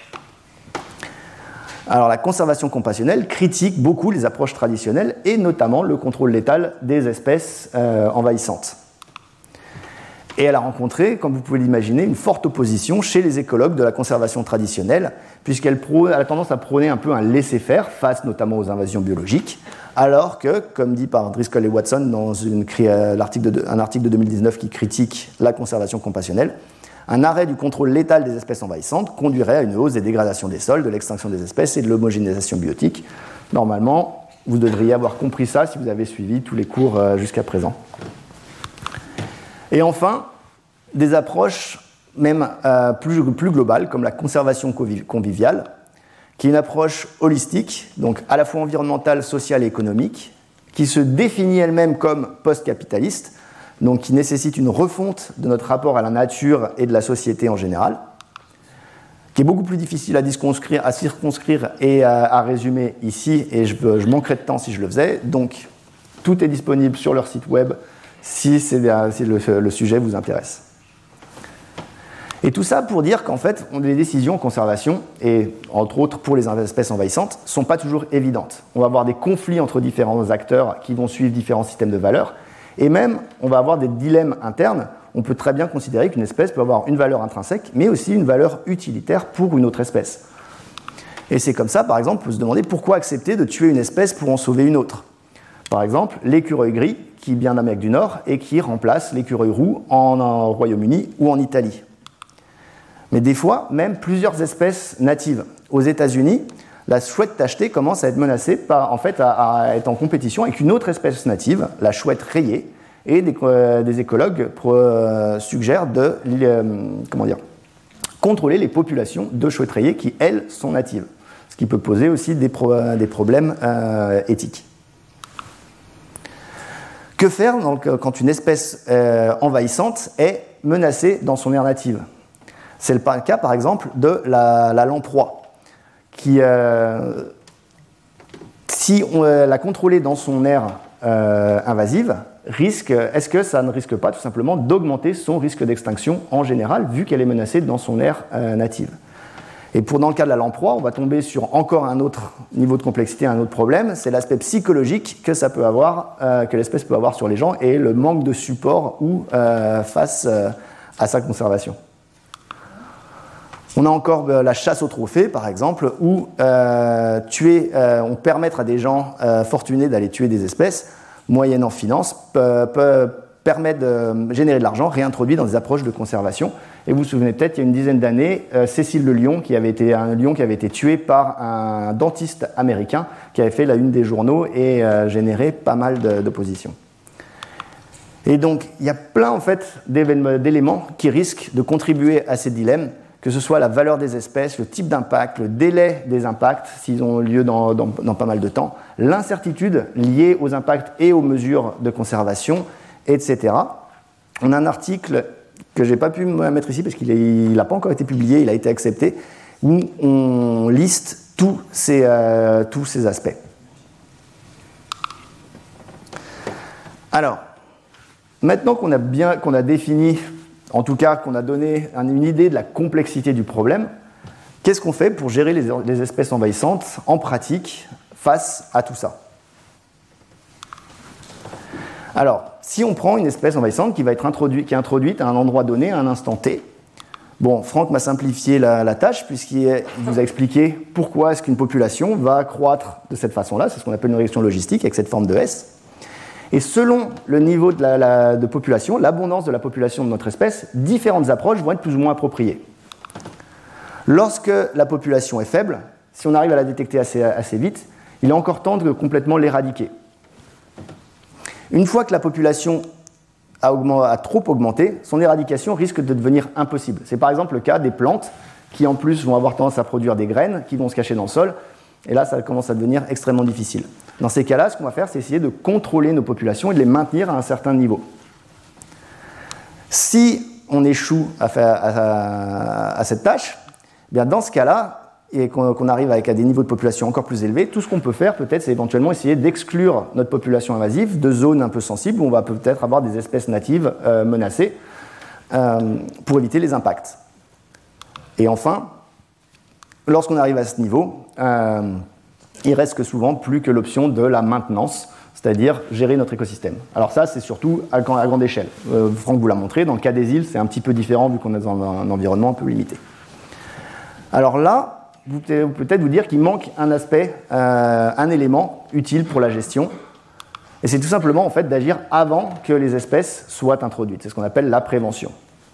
Alors la conservation compassionnelle critique beaucoup les approches traditionnelles et notamment le contrôle létal des espèces envahissantes. Et elle a rencontré, comme vous pouvez l'imaginer, une forte opposition chez les écologues de la conservation traditionnelle, puisqu'elle a tendance à prôner un peu un laisser-faire face notamment aux invasions biologiques, alors que, comme dit par Driscoll et Watson dans un article de 2019 qui critique la conservation compassionnelle, un arrêt du contrôle létal des espèces envahissantes conduirait à une hausse des dégradations des sols, de l'extinction des espèces et de l'homogénéisation biotique. Normalement, vous devriez avoir compris ça si vous avez suivi tous les cours jusqu'à présent. Et enfin, des approches même plus globales, comme la conservation conviviale, qui est une approche holistique, donc à la fois environnementale, sociale et économique, qui se définit elle-même comme post-capitaliste, donc qui nécessite une refonte de notre rapport à la nature et de la société en général, qui est beaucoup plus difficile à circonscrire et à résumer ici, et je manquerais de temps si je le faisais. Donc, tout est disponible sur leur site web si le sujet vous intéresse. Et tout ça pour dire qu'en fait, les décisions en conservation, et entre autres pour les espèces envahissantes, ne sont pas toujours évidentes. On va avoir des conflits entre différents acteurs qui vont suivre différents systèmes de valeurs, et même, on va avoir des dilemmes internes. On peut très bien considérer qu'une espèce peut avoir une valeur intrinsèque, mais aussi une valeur utilitaire pour une autre espèce. Et c'est comme ça, par exemple, on peut se demander pourquoi accepter de tuer une espèce pour en sauver une autre. Par exemple, l'écureuil gris, qui vient d'Amérique du Nord et qui remplace l'écureuil roux en Royaume-Uni ou en Italie. Mais des fois, même plusieurs espèces natives. Aux États-Unis, la chouette tachetée commence à être menacée à être en compétition avec une autre espèce native, la chouette rayée, et des écologues suggèrent de contrôler les populations de chouettes rayées qui, elles, sont natives, ce qui peut poser aussi des problèmes éthiques. Que faire quand une espèce envahissante est menacée dans son aire native ? C'est le cas, par exemple, de la lamproie, qui, si on l'a contrôlée dans son aire invasive, est-ce que ça ne risque pas tout simplement d'augmenter son risque d'extinction en général, vu qu'elle est menacée dans son aire native ? Et dans le cas de la lamproie, on va tomber sur encore un autre niveau de complexité, un autre problème, c'est l'aspect psychologique que ça peut avoir, que l'espèce peut avoir sur les gens, et le manque de support face à sa conservation. On a encore la chasse aux trophées, par exemple, où on permettre à des gens fortunés d'aller tuer des espèces, moyennant finance, peut permettre de générer de l'argent réintroduit dans des approches de conservation. Et vous vous souvenez peut-être, il y a une dizaine d'années, Cécile le lion, un lion qui avait été tué par un dentiste américain qui avait fait la une des journaux et généré pas mal d'opposition. Et donc, il y a plein en fait, d'éléments qui risquent de contribuer à ces dilemmes, que ce soit la valeur des espèces, le type d'impact, le délai des impacts, s'ils ont lieu dans pas mal de temps, l'incertitude liée aux impacts et aux mesures de conservation, etc. On a un article que je n'ai pas pu mettre ici parce qu'il n'a pas encore été publié, il a été accepté, où on liste tous ces aspects. Alors, maintenant qu'on a défini, en tout cas qu'on a donné une idée de la complexité du problème, qu'est-ce qu'on fait pour gérer les espèces envahissantes en pratique face à tout ça ? Alors, si on prend une espèce envahissante qui est introduite à un endroit donné, à un instant T, bon, Franck m'a simplifié la tâche puisqu'il vous a expliqué pourquoi est-ce qu'une population va croître de cette façon-là, c'est ce qu'on appelle une régression logistique avec cette forme de S. Et selon le niveau de population, l'abondance de la population de notre espèce, différentes approches vont être plus ou moins appropriées. Lorsque la population est faible, si on arrive à la détecter assez vite, il est encore temps de complètement l'éradiquer. Une fois que la population a trop augmenté, son éradication risque de devenir impossible. C'est par exemple le cas des plantes qui en plus vont avoir tendance à produire des graines qui vont se cacher dans le sol, et là ça commence à devenir extrêmement difficile. Dans ces cas-là, ce qu'on va faire, c'est essayer de contrôler nos populations et de les maintenir à un certain niveau. Si on échoue à cette tâche, eh bien dans ce cas-là, et qu'on arrive à des niveaux de population encore plus élevés, tout ce qu'on peut faire, peut-être, c'est éventuellement essayer d'exclure notre population invasive de zones un peu sensibles où on va peut-être avoir des espèces natives menacées pour éviter les impacts. Et enfin, lorsqu'on arrive à ce niveau, il reste que souvent plus que l'option de la maintenance, c'est-à-dire gérer notre écosystème. Alors ça, c'est surtout à grande échelle. Franck vous l'a montré, dans le cas des îles, c'est un petit peu différent vu qu'on est dans un environnement un peu limité. Alors là, vous pouvez peut-être vous dire qu'il manque un aspect, un élément utile pour la gestion. Et c'est tout simplement en fait, d'agir avant que les espèces soient introduites. C'est ce qu'on appelle la prévention.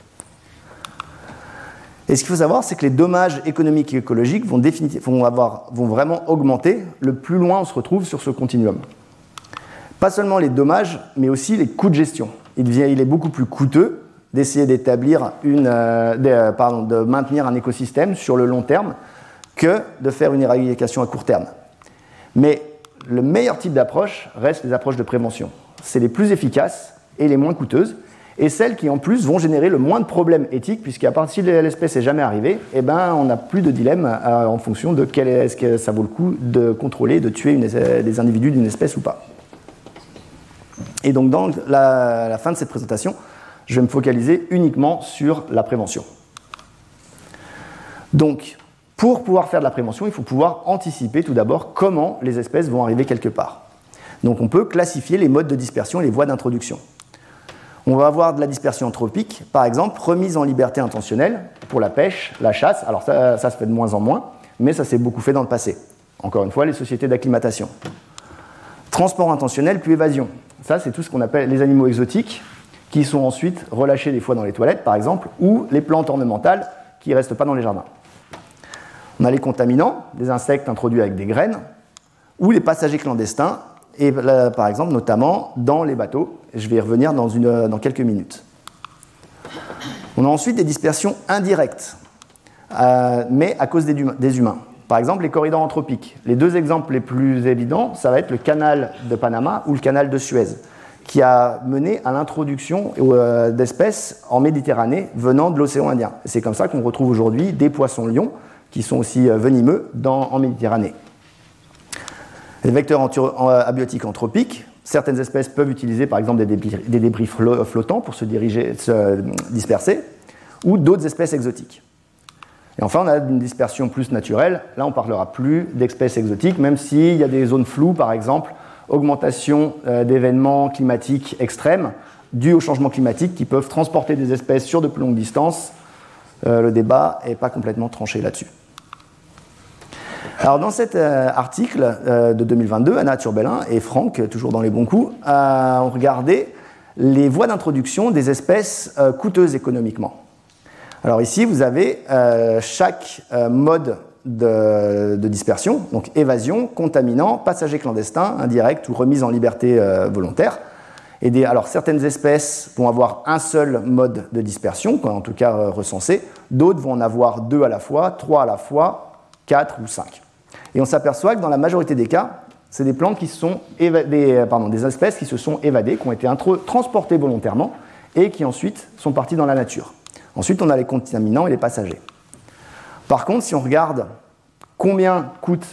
Et ce qu'il faut savoir, c'est que les dommages économiques et écologiques vont vraiment augmenter le plus loin on se retrouve sur ce continuum. Pas seulement les dommages, mais aussi les coûts de gestion. Il est beaucoup plus coûteux d'essayer de maintenir un écosystème sur le long terme que de faire une éradication à court terme. Mais le meilleur type d'approche reste les approches de prévention. C'est les plus efficaces et les moins coûteuses, et celles qui en plus vont générer le moins de problèmes éthiques, puisqu'à partir de l'espèce n'est jamais arrivée, eh ben, on n'a plus de dilemme en fonction de est-ce que ça vaut le coup de contrôler, de tuer des individus d'une espèce ou pas. Et donc dans la fin de cette présentation, je vais me focaliser uniquement sur la prévention. Donc, pour pouvoir faire de la prévention, il faut pouvoir anticiper tout d'abord comment les espèces vont arriver quelque part. Donc on peut classifier les modes de dispersion et les voies d'introduction. On va avoir de la dispersion anthropique, par exemple, remise en liberté intentionnelle pour la pêche, la chasse. Alors ça se fait de moins en moins, mais ça s'est beaucoup fait dans le passé. Encore une fois, les sociétés d'acclimatation. Transport intentionnel puis évasion. Ça, c'est tout ce qu'on appelle les animaux exotiques, qui sont ensuite relâchés des fois dans les toilettes, par exemple, ou les plantes ornementales qui ne restent pas dans les jardins. On a les contaminants, des insectes introduits avec des graines, ou les passagers clandestins, et là, par exemple, notamment dans les bateaux. Je vais y revenir dans quelques minutes. On a ensuite des dispersions indirectes, mais à cause des humains. Par exemple, les corridors anthropiques. Les deux exemples les plus évidents, ça va être le canal de Panama ou le canal de Suez, qui a mené à l'introduction d'espèces en Méditerranée venant de l'océan Indien. C'est comme ça qu'on retrouve aujourd'hui des poissons-lions, qui sont aussi venimeux en Méditerranée. Les vecteurs abiotiques anthropiques, certaines espèces peuvent utiliser par exemple des débris flottants pour se disperser, ou d'autres espèces exotiques. Et enfin, on a une dispersion plus naturelle. Là, on ne parlera plus d'espèces exotiques, même s'il y a des zones floues, par exemple, augmentation d'événements climatiques extrêmes dus au changement climatique qui peuvent transporter des espèces sur de plus longues distances. Le débat n'est pas complètement tranché là-dessus. Alors, dans cet article de 2022, Anna Turbellin et Franck, toujours dans les bons coups, ont regardé les voies d'introduction des espèces coûteuses économiquement. Alors ici, vous avez chaque mode de dispersion, donc évasion, contaminant, passager clandestin, indirect ou remise en liberté volontaire. Alors certaines espèces vont avoir un seul mode de dispersion, en tout cas recensé, d'autres vont en avoir 2 à la fois, 3 à la fois, 4 ou 5. Et on s'aperçoit que dans la majorité des cas, c'est des plantes qui sont des espèces qui se sont évadées, qui ont été transportées volontairement et qui ensuite sont parties dans la nature. Ensuite, on a les contaminants et les passagers. Par contre, si on regarde combien coûte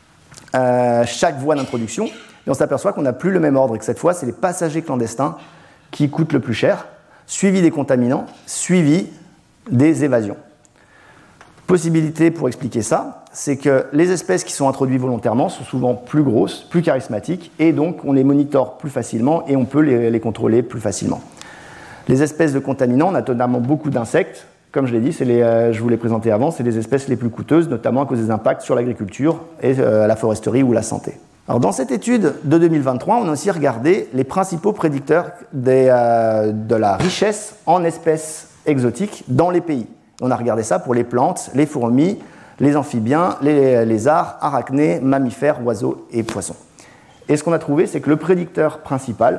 chaque voie d'introduction, on s'aperçoit qu'on n'a plus le même ordre et que cette fois, c'est les passagers clandestins qui coûtent le plus cher, suivi des contaminants, suivi des évasions. Possibilité pour expliquer ça, c'est que les espèces qui sont introduites volontairement sont souvent plus grosses, plus charismatiques, et donc on les monitore plus facilement et on peut les contrôler plus facilement. Les espèces de contaminants, on a notamment beaucoup d'insectes. Comme je l'ai dit, je vous l'ai présenté avant, c'est les espèces les plus coûteuses, notamment à cause des impacts sur l'agriculture et la foresterie ou la santé. Alors, dans cette étude de 2023, on a aussi regardé les principaux prédicteurs de la richesse en espèces exotiques dans les pays. On a regardé ça pour les plantes, les fourmis, les amphibiens, les lézards, arachnés, mammifères, oiseaux et poissons. Et ce qu'on a trouvé, c'est que le prédicteur principal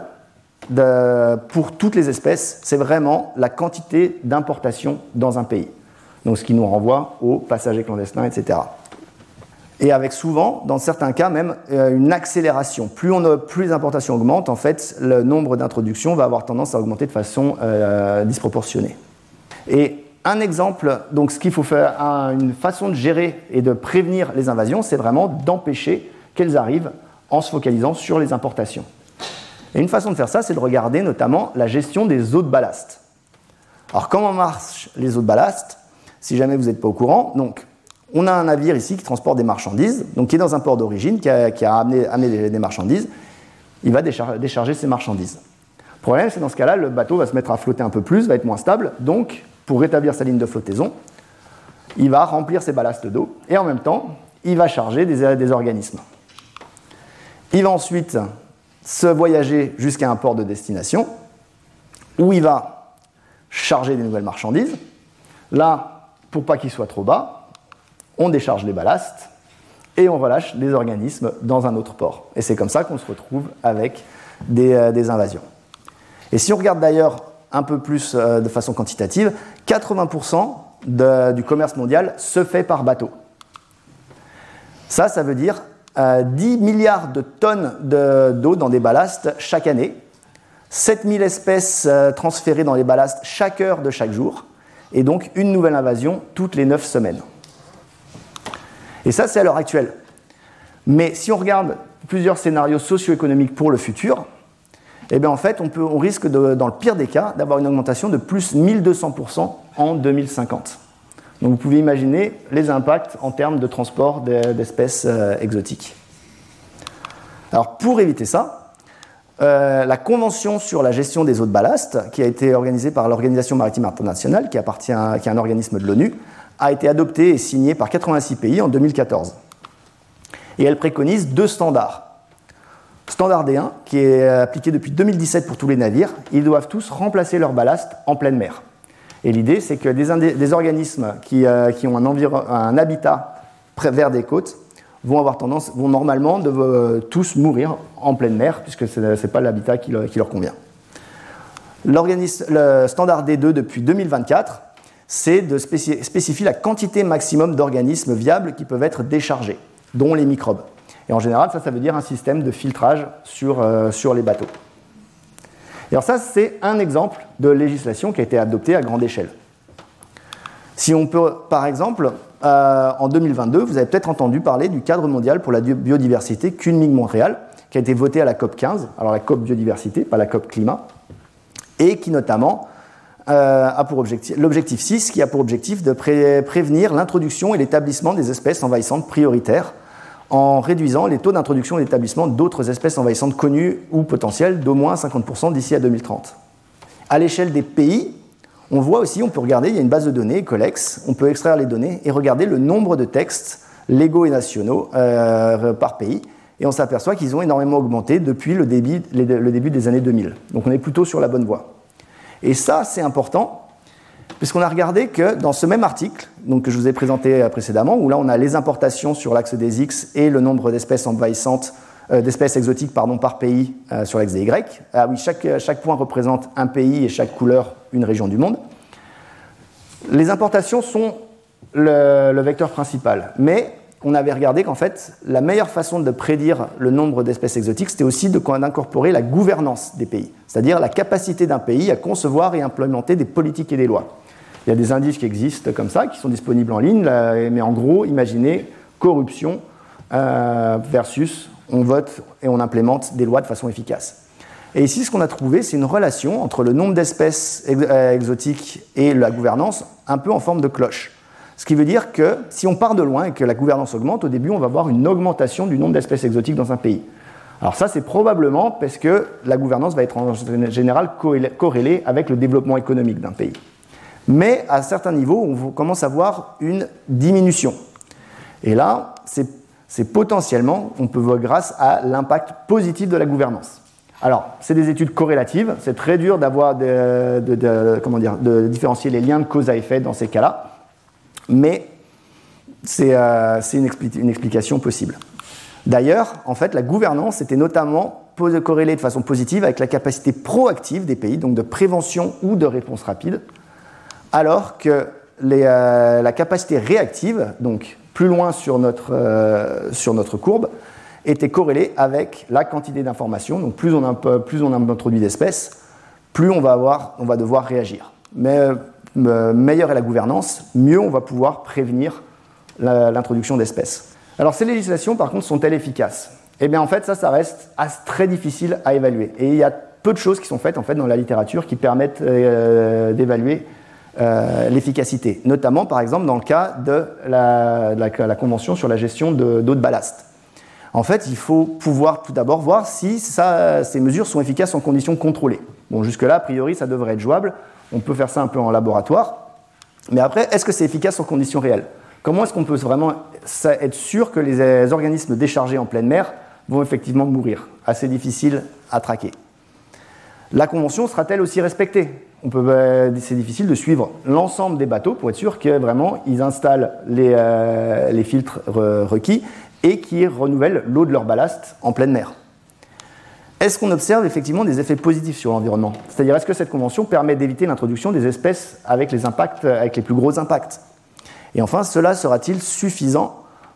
pour toutes les espèces, c'est vraiment la quantité d'importation dans un pays. Donc ce qui nous renvoie aux passagers clandestins, etc. Et avec souvent, dans certains cas même, une accélération. Plus les importations augmentent, en fait, le nombre d'introductions va avoir tendance à augmenter de façon disproportionnée. Et un exemple, donc ce qu'il faut faire, une façon de gérer et de prévenir les invasions, c'est vraiment d'empêcher qu'elles arrivent en se focalisant sur les importations. Et une façon de faire ça, c'est de regarder notamment la gestion des eaux de ballast. Alors, comment marchent les eaux de ballast ? Si jamais vous n'êtes pas au courant, donc, on a un navire ici qui transporte des marchandises, donc qui est dans un port d'origine, qui a amené des marchandises. Il va décharger ses marchandises. Le problème, c'est dans ce cas-là, le bateau va se mettre à flotter un peu plus, va être moins stable. Donc, pour rétablir sa ligne de flottaison, il va remplir ses ballasts d'eau et en même temps, il va charger des organismes. Il va ensuite se voyager jusqu'à un port de destination où il va charger des nouvelles marchandises. Là, pour pas qu'il soit trop bas, on décharge les ballasts et on relâche les organismes dans un autre port. Et c'est comme ça qu'on se retrouve avec des invasions. Et si on regarde d'ailleurs un peu plus de façon quantitative, 80% du commerce mondial se fait par bateau. Ça veut dire 10 milliards de tonnes d'eau dans des ballasts chaque année, 7000 espèces transférées dans les ballasts chaque heure de chaque jour, et donc une nouvelle invasion toutes les 9 semaines. Et ça, c'est à l'heure actuelle. Mais si on regarde plusieurs scénarios socio-économiques pour le futur, eh bien en fait, on risque, dans le pire des cas, d'avoir une augmentation de plus 1200% en 2050. Donc vous pouvez imaginer les impacts en termes de transport d'espèces exotiques. Alors pour éviter ça, la Convention sur la gestion des eaux de ballast, qui a été organisée par l'Organisation maritime internationale, qui est un organisme de l'ONU, a été adoptée et signée par 86 pays en 2014. Et elle préconise 2 standards. Standard D1, qui est appliqué depuis 2017 pour tous les navires, ils doivent tous remplacer leur ballast en pleine mer. Et l'idée, c'est que des organismes qui ont un habitat vers des côtes vont normalement tous mourir en pleine mer, puisque ce n'est pas l'habitat qui leur convient. Le standard D2 depuis 2024, c'est de spécifier la quantité maximum d'organismes viables qui peuvent être déchargés, dont les microbes. Et en général, ça veut dire un système de filtrage sur les bateaux. Et alors ça, c'est un exemple de législation qui a été adoptée à grande échelle. Si on peut, par exemple, en 2022, vous avez peut-être entendu parler du cadre mondial pour la biodiversité Kunming-Montréal, qui a été voté à la COP 15, alors la COP biodiversité, pas la COP climat, et qui notamment a pour objectif, l'objectif 6, qui a pour objectif de prévenir l'introduction et l'établissement des espèces envahissantes prioritaires, en réduisant les taux d'introduction et d'établissement d'autres espèces envahissantes connues ou potentielles d'au moins 50% d'ici à 2030. À l'échelle des pays, on voit aussi, on peut regarder, il y a une base de données, Colex, on peut extraire les données et regarder le nombre de textes légaux et nationaux par pays, et on s'aperçoit qu'ils ont énormément augmenté depuis le début des années 2000. Donc on est plutôt sur la bonne voie. Et ça, c'est important, puisqu'on a regardé que dans ce même article, donc que je vous ai présenté précédemment, où là on a les importations sur l'axe des X et le nombre d'espèces envahissantes, d'espèces exotiques par pays sur l'axe des Y. Ah oui, chaque point représente un pays et chaque couleur une région du monde. Les importations sont le vecteur principal, mais on avait regardé qu'en fait, la meilleure façon de prédire le nombre d'espèces exotiques, c'était aussi d'incorporer la gouvernance des pays, c'est-à-dire la capacité d'un pays à concevoir et implémenter des politiques et des lois. Il y a des indices qui existent comme ça, qui sont disponibles en ligne, mais en gros, imaginez corruption versus on vote et on implémente des lois de façon efficace. Et ici, ce qu'on a trouvé, c'est une relation entre le nombre d'espèces exotiques et la gouvernance, un peu en forme de cloche. Ce qui veut dire que si on part de loin et que la gouvernance augmente, au début, on va avoir une augmentation du nombre d'espèces exotiques dans un pays. Alors ça, c'est probablement parce que la gouvernance va être en général corrélée avec le développement économique d'un pays. Mais à certains niveaux, on commence à voir une diminution. Et là, c'est potentiellement, on peut voir grâce à l'impact positif de la gouvernance. Alors, c'est des études corrélatives, c'est très dur de différencier les liens de cause à effet dans ces cas-là, mais c'est une explication possible. D'ailleurs, en fait, la gouvernance était notamment corrélée de façon positive avec la capacité proactive des pays, donc de prévention ou de réponse rapide, alors que la capacité réactive, donc plus loin sur notre courbe, était corrélée avec la quantité d'informations. Donc plus on introduit d'espèces, plus on va devoir réagir. Mais meilleure est la gouvernance, mieux on va pouvoir prévenir l'introduction d'espèces. Alors ces législations, par contre, sont-elles efficaces ? Eh bien, en fait, ça reste très difficile à évaluer. Et il y a peu de choses qui sont faites, en fait, dans la littérature qui permettent d'évaluer l'efficacité. Notamment, par exemple, dans le cas de la Convention sur la gestion d'eau de ballast. En fait, il faut pouvoir tout d'abord voir si ces mesures sont efficaces en conditions contrôlées. Bon, jusque-là, a priori, ça devrait être jouable. On peut faire ça un peu en laboratoire. Mais après, est-ce que c'est efficace en conditions réelles ? Comment est-ce qu'on peut vraiment être sûr que les organismes déchargés en pleine mer vont effectivement mourir ? Assez difficile à traquer. La Convention sera-t-elle aussi respectée ? C'est difficile de suivre l'ensemble des bateaux pour être sûr que vraiment ils installent les filtres requis et qu'ils renouvellent l'eau de leur ballast en pleine mer. Est-ce qu'on observe effectivement des effets positifs sur l'environnement ? C'est-à-dire, est-ce que cette convention permet d'éviter l'introduction des espèces avec les plus gros impacts ? Et enfin, cela sera-t-il suffisant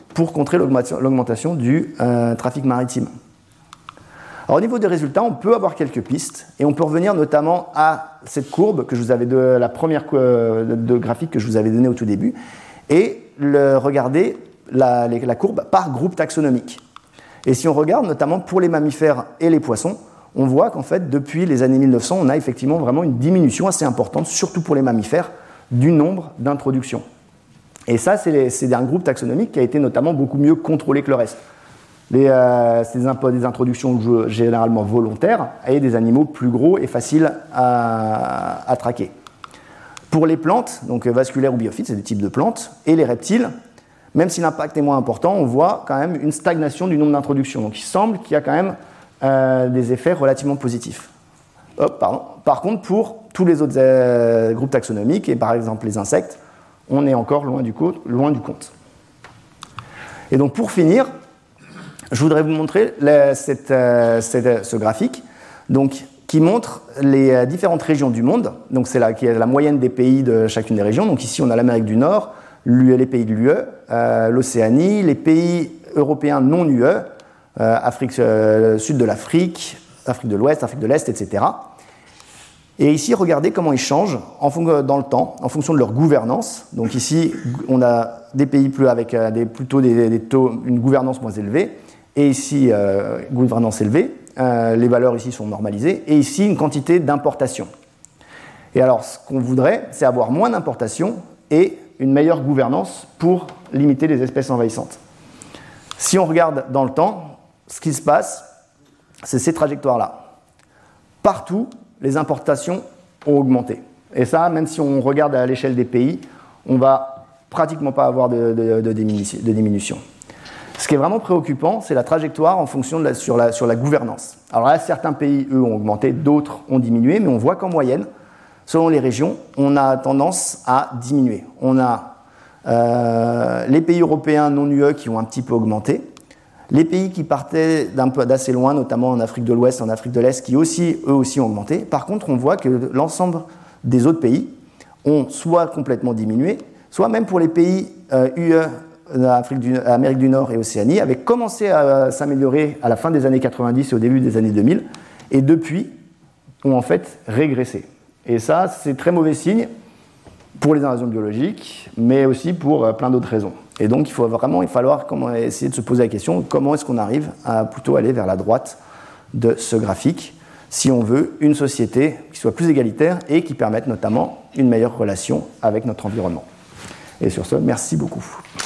pour contrer l'augmentation du trafic maritime. Alors, au niveau des résultats, on peut avoir quelques pistes et on peut revenir notamment à cette courbe que je vous avais la première de graphique que je vous avais donnée au tout début et regarder la courbe par groupe taxonomique. Et si on regarde notamment pour les mammifères et les poissons, on voit qu'en fait, depuis les années 1900, on a effectivement vraiment une diminution assez importante, surtout pour les mammifères, du nombre d'introductions. Et ça, c'est un groupe taxonomique qui a été notamment beaucoup mieux contrôlé que le reste. C'est des introductions généralement volontaires et des animaux plus gros et faciles à traquer. Pour les plantes, donc vasculaires ou biophytes, c'est des types de plantes, et les reptiles, même si l'impact est moins important, on voit quand même une stagnation du nombre d'introductions. Donc il semble qu'il y a quand même des effets relativement positifs. Par contre, pour tous les autres groupes taxonomiques, et par exemple les insectes, on est encore loin du compte. Et donc pour finir, je voudrais vous montrer ce graphique donc, qui montre les différentes régions du monde. Donc c'est qui est la moyenne des pays de chacune des régions. Donc ici, on a l'Amérique du Nord, les pays de l'UE, l'Océanie, les pays européens non UE, sud de l'Afrique, Afrique de l'Ouest, Afrique de l'Est, etc. Et ici, regardez comment ils changent dans le temps, en fonction de leur gouvernance. Donc ici, on a des pays avec plutôt des taux, une gouvernance moins élevée. Et ici, gouvernance élevée, les valeurs ici sont normalisées, et ici, une quantité d'importation. Et alors, ce qu'on voudrait, c'est avoir moins d'importation et une meilleure gouvernance pour limiter les espèces envahissantes. Si on regarde dans le temps, ce qui se passe, c'est ces trajectoires-là. Partout, les importations ont augmenté. Et ça, même si on regarde à l'échelle des pays, on ne va pratiquement pas avoir de diminution. Ce qui est vraiment préoccupant, c'est la trajectoire en fonction sur la gouvernance. Alors là, certains pays, eux, ont augmenté, d'autres ont diminué, mais on voit qu'en moyenne, selon les régions, on a tendance à diminuer. On a les pays européens non UE qui ont un petit peu augmenté, les pays qui partaient d'assez loin, notamment en Afrique de l'Ouest, en Afrique de l'Est, qui eux aussi ont augmenté. Par contre, on voit que l'ensemble des autres pays ont soit complètement diminué, soit même pour les pays UE, Amérique du Nord et Océanie, avaient commencé à s'améliorer à la fin des années 90 et au début des années 2000, et depuis, ont en fait régressé. Et ça, c'est très mauvais signe pour les invasions biologiques, mais aussi pour plein d'autres raisons. Et donc, il va falloir essayer de se poser la question, comment est-ce qu'on arrive à plutôt aller vers la droite de ce graphique, si on veut une société qui soit plus égalitaire et qui permette notamment une meilleure relation avec notre environnement. Et sur ce, merci beaucoup.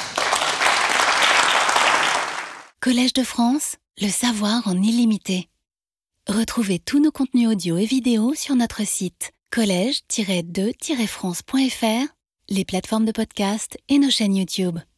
Collège de France, le savoir en illimité. Retrouvez tous nos contenus audio et vidéo sur notre site collège-2-france.fr, les plateformes de podcast et nos chaînes YouTube.